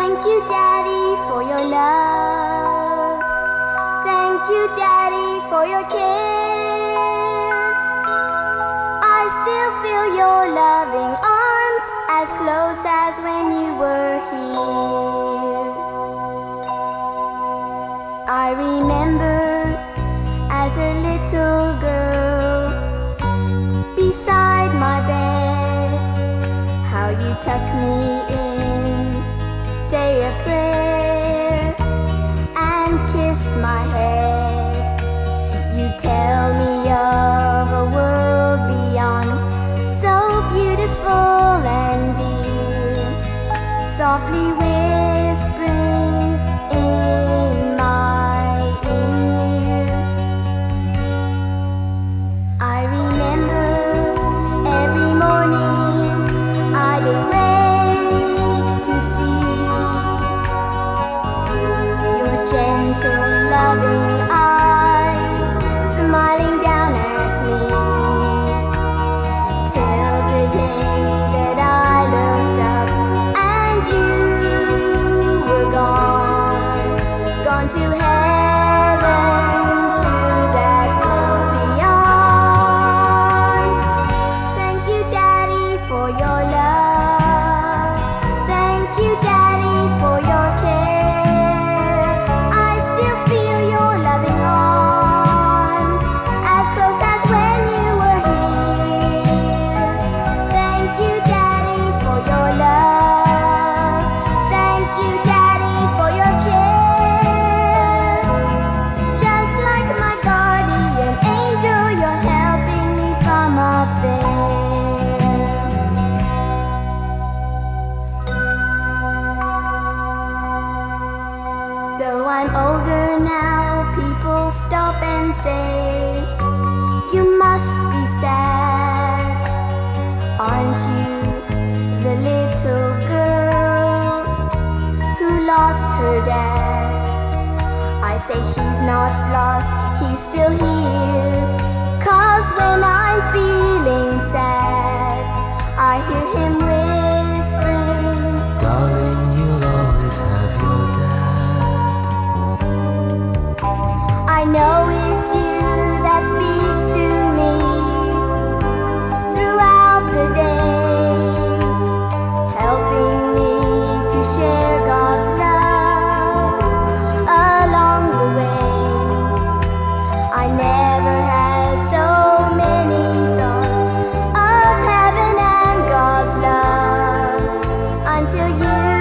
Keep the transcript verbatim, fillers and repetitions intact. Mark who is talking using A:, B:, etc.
A: Thank you, Daddy, for your love. Thank you, Daddy, for your care. I still feel your loving arms as close as when you were here. I remember as a little girl beside my bed how you tuck me in, say a prayer, and kiss my head. You tell me of a world beyond, so beautiful and dear, softly whispering in my ear. I remember every morning I'd awake to see your gentle, loving eyes smiling down at me, till the day that I looked up and you were gone, gone to heaven, to that world beyond. Thank you, Daddy, for your love. Thank you, Daddy, for your care. I still feel your loving arms as close as when you were here. Thank you, Daddy, for your love. Thank you, Daddy, for your care. Just like my guardian angel, you're helping me from up there. Though I'm older now, people stop and say, you must be sad. Aren't you the little girl who lost her dad? I say he's not lost, he's still here. 'Cause when I'm feeling sad, I hear him whispering,
B: Darling, you'll always have your dad.
A: I know it's you that speaks to me throughout the day, helping me to share God's love along the way. I never had so many thoughts of heaven and God's love until you